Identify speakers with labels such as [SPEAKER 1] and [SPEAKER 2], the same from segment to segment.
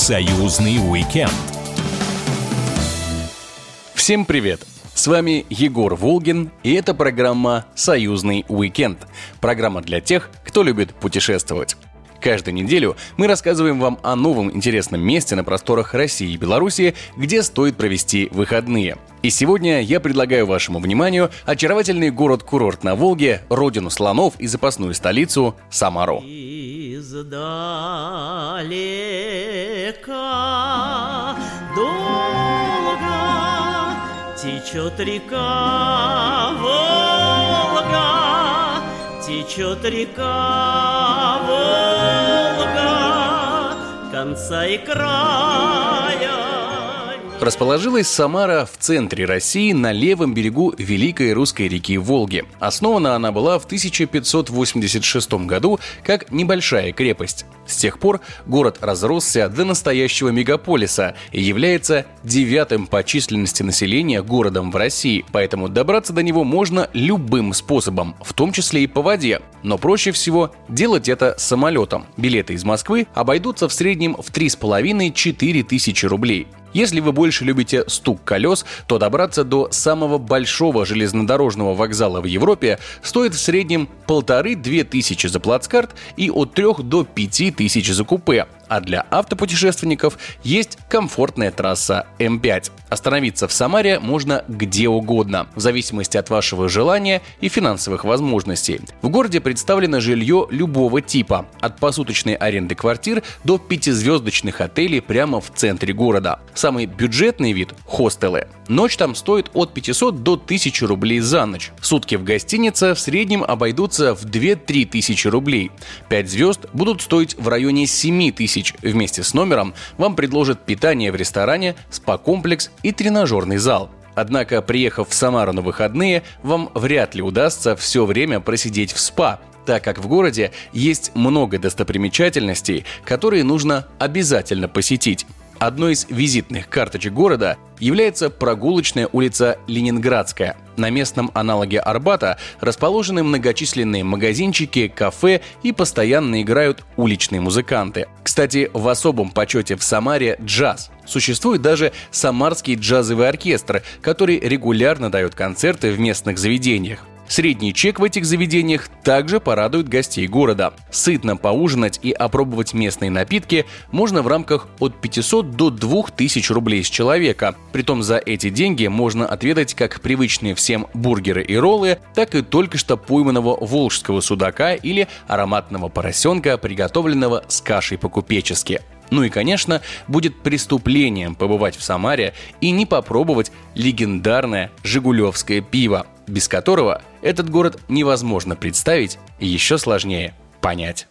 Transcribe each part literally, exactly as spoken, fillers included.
[SPEAKER 1] Союзный уикенд.
[SPEAKER 2] Всем привет! С вами Егор Волгин, и это программа «Союзный уикенд». Программа для тех, кто любит путешествовать. Каждую неделю мы рассказываем вам о новом интересном месте на просторах России и Беларуси, где стоит провести выходные. И сегодня я предлагаю вашему вниманию очаровательный город-курорт на Волге, родину слонов и запасную столицу Самару.
[SPEAKER 3] Издалека долго течет река Волга, течет река Волга, конца и края.
[SPEAKER 2] Расположилась Самара в центре России на левом берегу Великой Русской реки Волги. Основана она была в тысяча пятьсот восемьдесят шестом году как небольшая крепость. С тех пор город разросся до настоящего мегаполиса и является девятым по численности населения городом в России, поэтому добраться до него можно любым способом, в том числе и по воде. Но проще всего делать это самолетом. Билеты из Москвы обойдутся в среднем в три с половиной - четыре тысячи рублей. Если вы больше любите стук колес, то добраться до самого большого железнодорожного вокзала в Европе стоит в среднем полторы-две тысячи за плацкарт и от трех до пяти тысяч за купе. А для автопутешественников есть комфортная трасса эм пять. Остановиться в Самаре можно где угодно, в зависимости от вашего желания и финансовых возможностей. В городе представлено жилье любого типа, от посуточной аренды квартир до пятизвездочных отелей прямо в центре города. Самый бюджетный вид – хостелы. Ночь там стоит от пятисот до тысячи рублей за ночь. Сутки в гостинице в среднем обойдутся в две-три тысячи рублей. Пять звезд будут стоить в районе семи тысяч. Вместе с номером вам предложат питание в ресторане, спа-комплекс и тренажерный зал. Однако, приехав в Самару на выходные, вам вряд ли удастся все время просидеть в спа, так как в городе есть много достопримечательностей, которые нужно обязательно посетить. Одной из визитных карточек города является прогулочная улица Ленинградская. На местном аналоге Арбата расположены многочисленные магазинчики, кафе и постоянно играют уличные музыканты. Кстати, в особом почете в Самаре джаз. Существует даже Самарский джазовый оркестр, который регулярно дает концерты в местных заведениях. Средний чек в этих заведениях также порадует гостей города. Сытно поужинать и опробовать местные напитки можно в рамках от пятисот до двух тысяч рублей с человека. Притом за эти деньги можно отведать как привычные всем бургеры и роллы, так и только что пойманного волжского судака или ароматного поросенка, приготовленного с кашей по-купечески. Ну и, конечно, будет преступлением побывать в Самаре и не попробовать легендарное жигулевское пиво, без которого этот город невозможно представить и еще сложнее понять.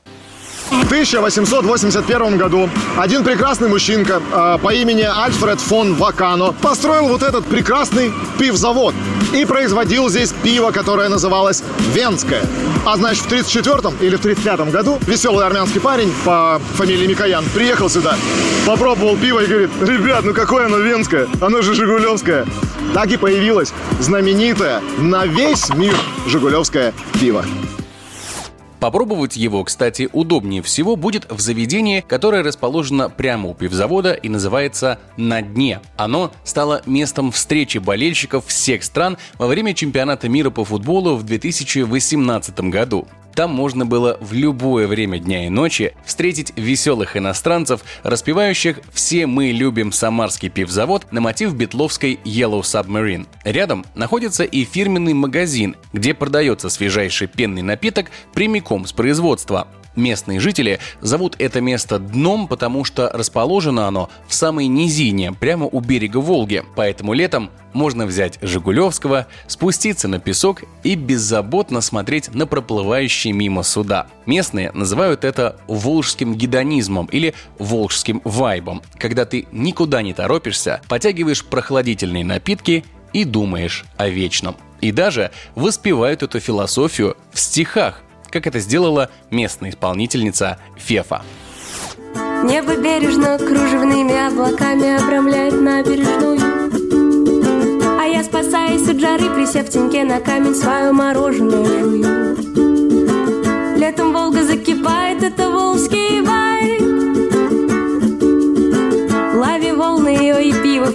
[SPEAKER 4] В тысяча восемьсот восемьдесят первом году один прекрасный мужчинка э, по имени Альфред фон Вакано построил вот этот прекрасный пивзавод и производил здесь пиво, которое называлось Венское. А значит, в тридцать четвёртом или в тридцать пятом году веселый армянский парень по фамилии Микоян приехал сюда, попробовал пиво и говорит: ребят, ну какое оно венское, оно же жигулевское. Так и появилось знаменитое на весь мир жигулевское пиво.
[SPEAKER 2] Попробовать его, кстати, удобнее всего будет в заведении, которое расположено прямо у пивзавода и называется «На дне». Оно стало местом встречи болельщиков всех стран во время чемпионата мира по футболу в две тысячи восемнадцатом году. Там можно было в любое время дня и ночи встретить веселых иностранцев, распевающих «Все мы любим самарский пивзавод» на мотив битловской Yellow Submarine. Рядом находится и фирменный магазин, где продается свежайший пенный напиток прямиком с производства. Местные жители зовут это место Дном, потому что расположено оно в самой низине, прямо у берега Волги. Поэтому летом можно взять жигулевского, спуститься на песок и беззаботно смотреть на проплывающие мимо суда. Местные называют это волжским гедонизмом или волжским вайбом, когда ты никуда не торопишься, потягиваешь прохладительные напитки и думаешь о вечном. И даже воспевают эту философию в стихах, как это сделала местная исполнительница Фефа.
[SPEAKER 5] Небо бережно кружевными облаками обрамляет набережную, а я, спасаясь от жары, присев в теньке на камень, свое мороженое жую. Летом Волга закипает, это волжский вайб.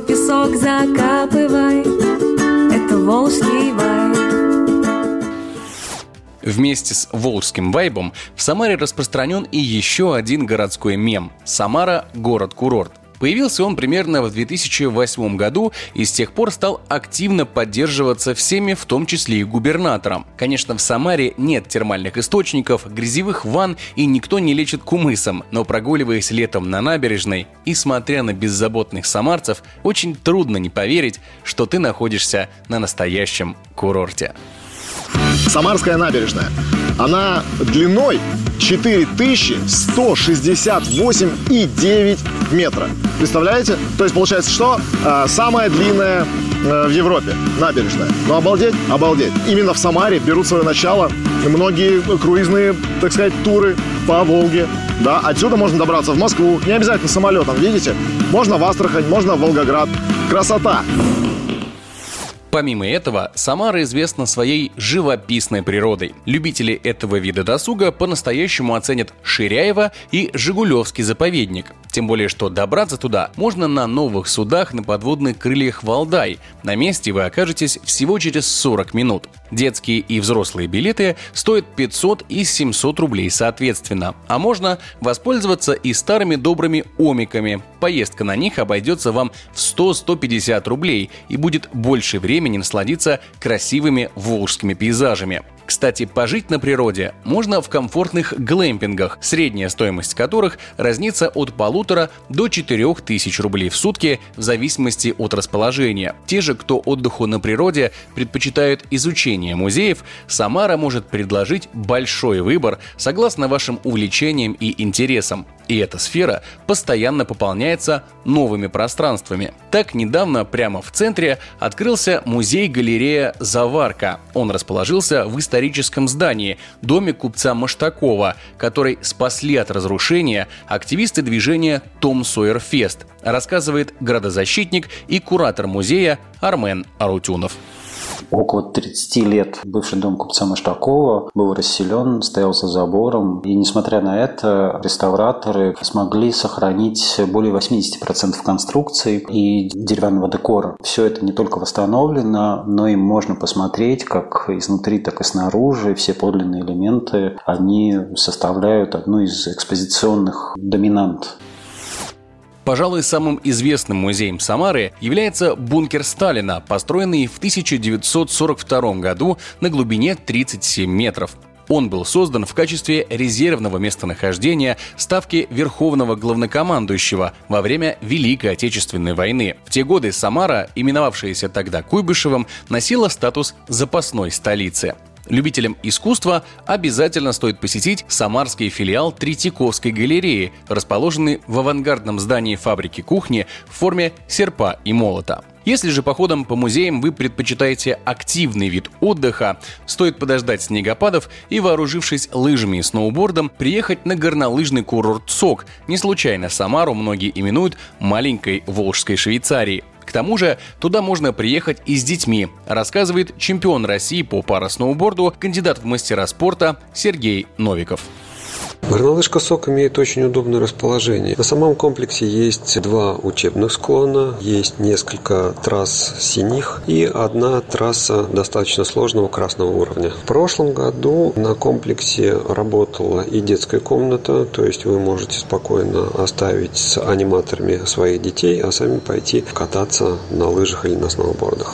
[SPEAKER 5] песок закапывай. Это волжский вайб.
[SPEAKER 2] Вместе с волжским вайбом в Самаре распространен и еще один городской мем – Самара – город-курорт. Появился он примерно в две тысячи восьмом году и с тех пор стал активно поддерживаться всеми, в том числе и губернатором. Конечно, в Самаре нет термальных источников, грязевых ванн и никто не лечит кумысом, но прогуливаясь летом на набережной и смотря на беззаботных самарцев, очень трудно не поверить, что ты находишься на настоящем курорте.
[SPEAKER 4] Самарская набережная. Она длиной четыре тысячи сто шестьдесят восемь и девять метра. Представляете? То есть получается, что э, самая длинная э, в Европе набережная. Ну, обалдеть, обалдеть. Именно в Самаре берут свое начало многие круизные, так сказать, туры по Волге. Да, отсюда можно добраться в Москву. Не обязательно самолетом, видите? Можно в Астрахань, можно в Волгоград. Красота!
[SPEAKER 2] Помимо этого, Самара известна своей живописной природой. Любители этого вида досуга по-настоящему оценят Ширяево и Жигулевский заповедник. Тем более, что добраться туда можно на новых судах на подводных крыльях «Валдай». На месте вы окажетесь всего через сорок минут. Детские и взрослые билеты стоят пятьсот и семьсот рублей соответственно. А можно воспользоваться и старыми добрыми омиками. Поездка на них обойдется вам в сто - сто пятьдесят рублей и будет больше времени насладиться красивыми волжскими пейзажами. Кстати, пожить на природе можно в комфортных глэмпингах, средняя стоимость которых разнится от полутора до четырех тысяч рублей в сутки в зависимости от расположения. Те же, кто отдыху на природе предпочитают изучение музеев, Самара может предложить большой выбор согласно вашим увлечениям и интересам. И эта сфера постоянно пополняется новыми пространствами. Так, недавно прямо в центре открылся музей-галерея «Заварка». Он расположился в историческом здании, доме купца Маштакова, который спасли от разрушения активисты движения «Том Сойер Фест», рассказывает градозащитник и куратор музея Армен Арутюнов.
[SPEAKER 1] Около тридцати лет бывший дом купца Маштакова был расселен, стоял за забором. И несмотря на это, реставраторы смогли сохранить более восемьдесят процентов конструкций и деревянного декора. Все это не только восстановлено, но и можно посмотреть как изнутри, так и снаружи. Все подлинные элементы, они составляют одну из экспозиционных доминант.
[SPEAKER 2] Пожалуй, самым известным музеем Самары является бункер Сталина, построенный в тысяча девятьсот сорок втором году на глубине тридцать семь метров. Он был создан в качестве резервного местонахождения ставки Верховного Главнокомандующего во время Великой Отечественной войны. В те годы Самара, именовавшаяся тогда Куйбышевым, носила статус запасной столицы. Любителям искусства обязательно стоит посетить самарский филиал Третьяковской галереи, расположенный в авангардном здании фабрики кухни в форме серпа и молота. Если же походом по музеям вы предпочитаете активный вид отдыха, стоит подождать снегопадов и, вооружившись лыжами и сноубордом, приехать на горнолыжный курорт Сок. Не случайно Самару многие именуют маленькой Волжской Швейцарией. К тому же туда можно приехать и с детьми, рассказывает чемпион России по парасноуборду, кандидат в мастера спорта Сергей Новиков.
[SPEAKER 6] Горнолыжка «Сок» имеет очень удобное расположение. На самом комплексе есть два учебных склона, есть несколько трасс синих и одна трасса достаточно сложного красного уровня. В прошлом году на комплексе работала и детская комната, то есть вы можете спокойно оставить с аниматорами своих детей, а сами пойти кататься на лыжах или на сноубордах.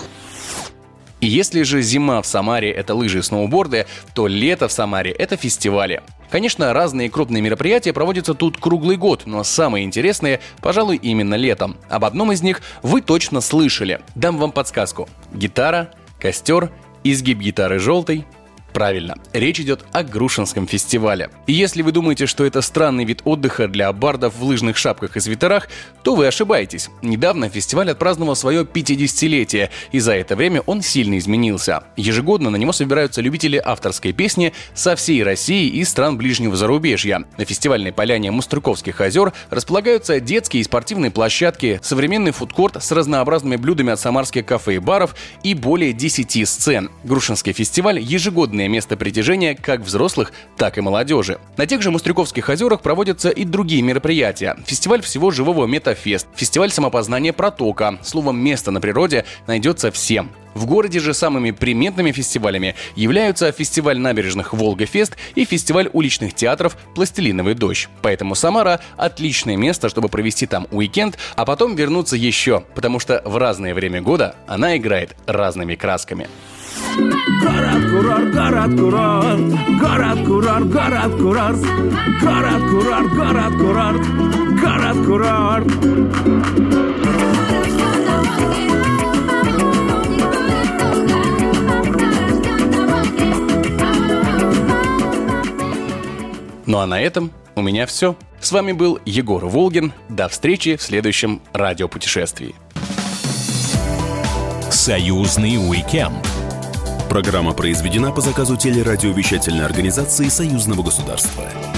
[SPEAKER 2] И если же зима в Самаре – это лыжи и сноуборды, то лето в Самаре – это фестивали. Конечно, разные крупные мероприятия проводятся тут круглый год, но самые интересные, пожалуй, именно летом. Об одном из них вы точно слышали. Дам вам подсказку. Гитара, костер, изгиб гитары желтой. Правильно, речь идет о Грушинском фестивале. И если вы думаете, что это странный вид отдыха для бардов в лыжных шапках и свитерах, то вы ошибаетесь. Недавно фестиваль отпраздновал свое пятидесятилетие, и за это время он сильно изменился. Ежегодно на него собираются любители авторской песни со всей России и стран ближнего зарубежья. На фестивальной поляне Мустрыковских озер располагаются детские и спортивные площадки, современный фудкорт с разнообразными блюдами от самарских кафе и баров и более десяти сцен. Грушинский фестиваль – ежегодное отличное место притяжения как взрослых, так и молодежи. На тех же Мустрюковских озерах проводятся и другие мероприятия. Фестиваль всего живого Метафест, фестиваль самопознания Протока. Словом, место на природе найдется всем. В городе же самыми приметными фестивалями являются фестиваль набережных Волга-Фест и фестиваль уличных театров «Пластилиновый дождь». Поэтому Самара – отличное место, чтобы провести там уикенд, а потом вернуться еще, потому что в разное время года она играет разными красками.
[SPEAKER 7] Город-курорт, город-курорт, город-курорт, город-курорт, город-курорт, город-курорт, город-курорт.
[SPEAKER 2] Ну а на этом у меня все. С вами был Егор Волгин. До встречи в следующем радиопутешествии.
[SPEAKER 8] Союзный уикенд. Программа произведена по заказу телерадиовещательной организации Союзного государства.